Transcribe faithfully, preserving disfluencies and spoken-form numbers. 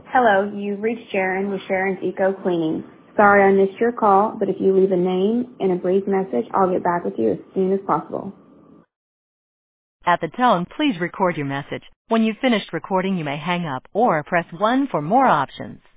Hello, you've reached Sharon with Sharon's Eco Cleaning. Sorry I missed your call, but if you leave a name and a brief message, I'll get back with you as soon as possible. At the tone, please record your message. When you've finished recording, you may hang up or press one for more options.